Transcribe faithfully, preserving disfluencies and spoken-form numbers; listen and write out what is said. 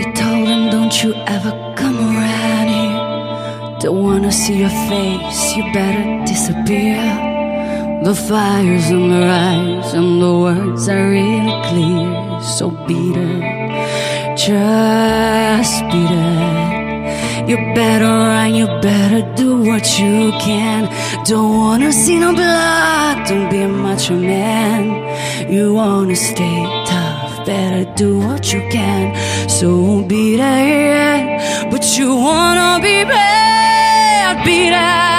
told him, don't you ever come around here. Don't wanna see your face, you better disappear. The fire's on the rise and the words are really clear. So beat it, just beat it. You better run, you better do what you can. Don't wanna see no blood, don't be a macho man. You wanna stay tough, better do what you can. So beat it, but you wanna be bad, beat it.